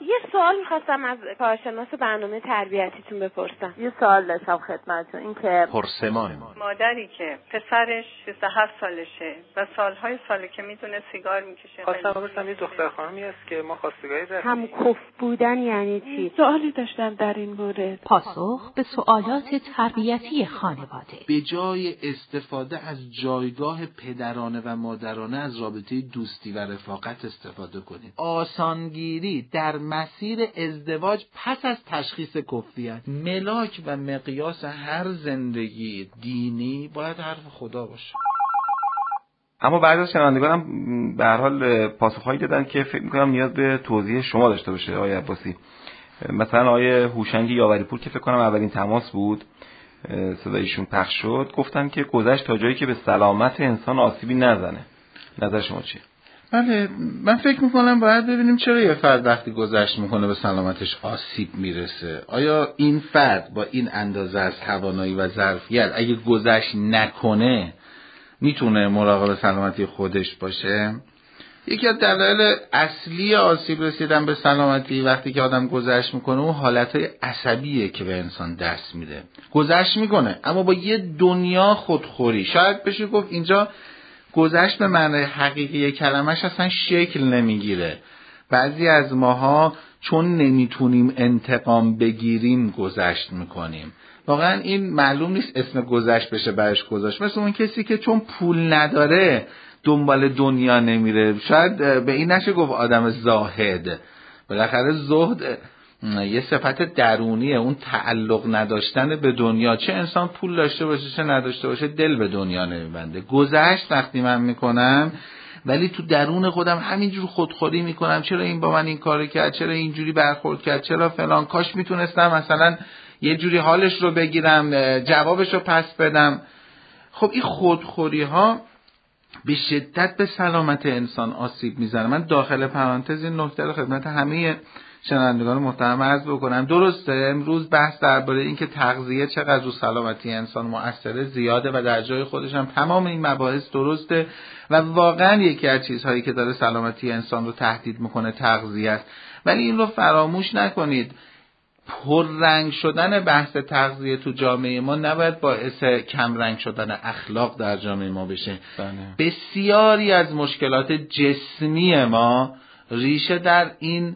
یه سوال می‌خواستم از کارشناس برنامه تربیتیتون بپرسم. یه سوال داشتم خدمتتون، این که پرسمان مادری که پسرش 27 سالشه و ساله که میدونه سیگار میکشه. خواستم بپرسم یه دختر خانمی هست که ما خواستگاری داریم. هم کف بودن یعنی چی؟ سوالی داشتم در این مورد. پاسخ به سوالات تربیتی خانواده. به جای استفاده از جایگاه پدرانه و مادرانه از رابطه دوستی و رفاقت استفاده کنید. آسانگیری در مسیر ازدواج پس از تشخیص کفریت، ملاک و مقیاس هر زندگی دینی باید حرف خدا باشه. اما بعضی از شنوندگانم به هر حال پاسخهایی دادن که فکر می‌کنم نیاز به توضیح شما داشته باشه آقای عباسی. مثلا آقای هوشنگ یاوری‌پور که فکر کنم اولین تماس بود صدایشون پخش شد، گفتن که گذشت تا جایی که به سلامت انسان آسیبی نزنه. نظر شما چیه؟ بله، من فکر میکنم باید ببینیم چرا یه فرد وقتی گذشت میکنه به سلامتش آسیب میرسه. آیا این فرد با این اندازه از توانایی و ظرفیت اگه گذشت نکنه میتونه مراقب سلامتی خودش باشه؟ یکی از دلایل اصلی آسیب رسیدن به سلامتی وقتی که آدم گذشت میکنه اون حالتهای عصبیه که به انسان دست میده. گذشت میکنه اما با یه دنیا خودخوری، شاید بشه گفت اینجا گذشت به معنی حقیقی کلمش اصلا شکل نمیگیره. بعضی از ماها چون نمیتونیم انتقام بگیریم گذشت میکنیم. واقعا این معلوم نیست اسم گذشت بشه برش گذاشت. مثل اون کسی که چون پول نداره دنبال دنیا نمیره. شاید به این نشه گفت آدم زاهد. بالاخره زهد یه صفت درونیه، اون تعلق نداشتن به دنیا. چه انسان پول داشته باشه چه نداشته باشه دل به دنیا نمیبنده. گذشت وقتی من میکنم ولی تو درون خودم همینجور خودخوری میکنم، چرا این با من این کارو کرد، چرا اینجوری برخورد کرد، چرا فلان، کاش میتونستم مثلا یه جوری حالش رو بگیرم، جوابش رو پس بدم. خب این خودخوری ها به شدت به سلامت انسان آسیب میزنه. من داخل پرانتز این نکته رو خدمت همه شنوندگان محترم عرض بکنم. درسته امروز بحث درباره این که تغذیه چقدر رو سلامتی انسان مؤثره زیاده و در جای خودش هم تمام این مباحث درسته و واقعا یکی از چیزهایی که داره سلامتی انسان رو تهدید میکنه تغذیه است. ولی این رو فراموش نکنید، پررنگ شدن بحث تغذیه تو جامعه ما نباید باعث کم رنگ شدن اخلاق در جامعه ما بشه. بسیاری از مشکلات جسمی ما ریشه در این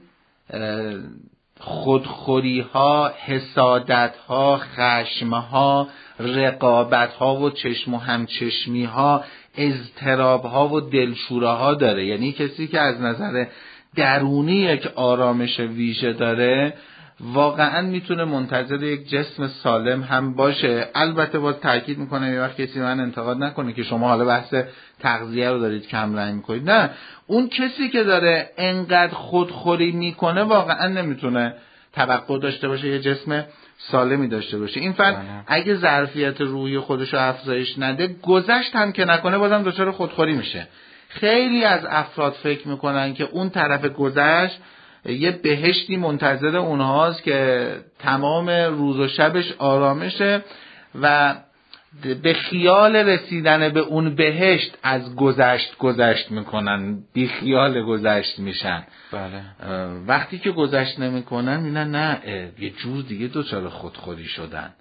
خودخوری ها، حسادت ها، خشم ها، رقابت ها و چشم و همچشمی ها، اضطراب ها و دلشوره ها داره. یعنی کسی که از نظر درونی یک آرامش ویژه داره واقعا میتونه منتظر یک جسم سالم هم باشه. البته باز تاکید میکنم یه وقت کسی من انتقاد نکنه که شما حالا بحث تغذیه رو دارید کم رنگ میکنید. نه، اون کسی که داره انقدر خودخوری میکنه واقعا نمیتونه توقع داشته باشه یه جسم سالمی داشته باشه. این فرد اگه ظرفیت روحی خودش رو افزایش نده، گذشت هم که نکنه بازم دچار خودخوری میشه. خیلی از افراد فکر میکنن که اون طرف گذشت یه بهشتی منتظر اونهاست که تمام روز و شبش آرامشه و به خیال رسیدن به اون بهشت از گذشت میکنن، بی خیال گذشت میشن. بله. وقتی که گذشت نمیکنن میگن نه یه جور دیگه دوچار خودخوری شدن.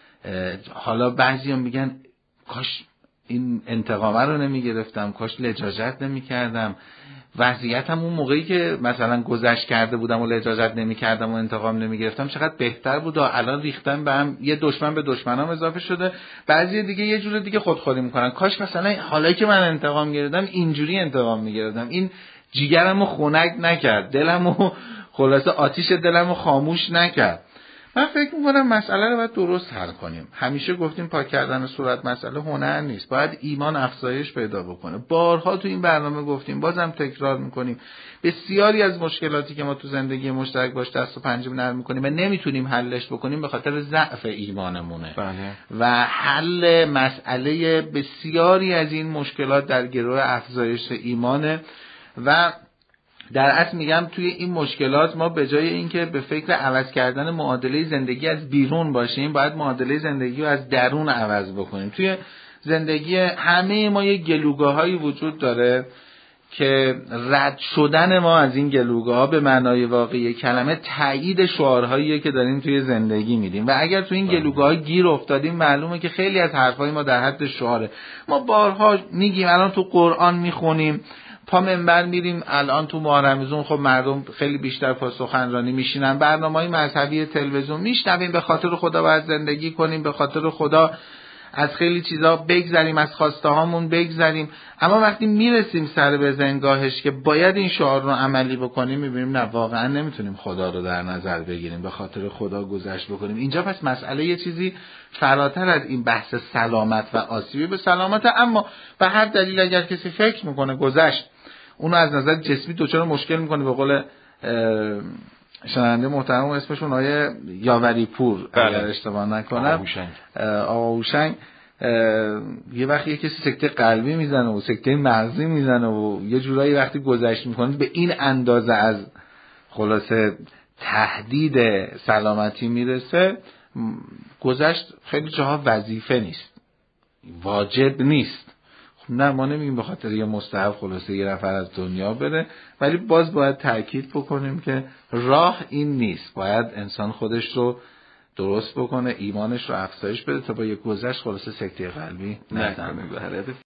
حالا بعضی هم میگن کاش این انتقامه رو نمیگرفتم، کاش لجاجت نمیکردم، وضعیتم اون موقعی که مثلا گذشت کرده بودم و لجاجت نمیکردم و انتقام نمیگرفتم چقدر بهتر بود و الان ریختن به هم، یه دشمن به دشمنام اضافه شده. بعضی دیگه یه جور دیگه خودخوری میکنن، کاش مثلا حالایی که من انتقام گرفتم اینجوری انتقام میگرفتم، این جیگرمو خنک نکرد، دلمو خلاصه آتیش دلمو خاموش نکرد. من فکر میکنم مسئله رو باید درست حل کنیم. همیشه گفتیم پاک کردن صورت مسئله هنر نیست، باید ایمان افزایش پیدا بکنه. بارها تو این برنامه گفتیم، بازم تکرار میکنیم، بسیاری از مشکلاتی که ما تو زندگی مشترک باش دست و پنجه نرم میکنیم و نمیتونیم حلش بکنیم به خاطر ضعف ایمانمونه. بله. و حل مسئله بسیاری از این مشکلات در گروه افزایش ایمانه و در اصل میگم توی این مشکلات ما به جای اینکه به فکر عوض کردن معادله زندگی از بیرون باشیم، باید معادله زندگی رو از درون عوض بکنیم. توی زندگی همه ما یه گلوگاهایی وجود داره که رد شدن ما از این گلوگاه به معنای واقعی کلمه تایید شعارهاییه که داریم توی زندگی میدیم و اگر تو این گلوگاه گیر افتادیم معلومه که خیلی از حرفای ما در حد شعاره. ما بارها میگیم، الان تو قرآن میخونیم، پا منبر میریم، الان تو ماه رمضان خب مردم خیلی بیشتر پا سخنرانی میشینن، برنامه‌های مذهبی تلویزیون میشنویم، به خاطر خدا باید زندگی کنیم، به خاطر خدا از خیلی چیزا بگذریم، از خواسته هامون بگذریم، اما وقتی میرسیم سر به زنگاهش که باید این شعار رو عملی بکنیم میبینیم نه، واقعا نمیتونیم خدا رو در نظر بگیریم، به خاطر خدا گذشت بکنیم. اینجا پس مسئله یه چیزی فراتر از این بحث سلامت و آسیبی به سلامت. اما به هر دلیل اگر کسی فکر میکنه گذشت اونو از نظر جسمی دچار مشکل میکنه، به قول شنونده محترم اسمشون آقای یاوری پور اگر اشتباه نکنم، آقا هوشنگ، یه وقتی کسی سکته قلبی میزنه و سکته مغزی میزنه و یه جورایی وقتی گذشت میکنه به این اندازه از خلاصه تهدید سلامتی میرسه، گذشت خیلی جاها وظیفه نیست، واجب نیست. نه، ما نمیگیم به خاطر یه مستحب خلاصه یه نفر از دنیا بره، ولی باز باید تأکید بکنیم که راه این نیست، باید انسان خودش رو درست بکنه، ایمانش رو افزایش بده تا با یه گذشت خلاصه سکته قلبی نکنه.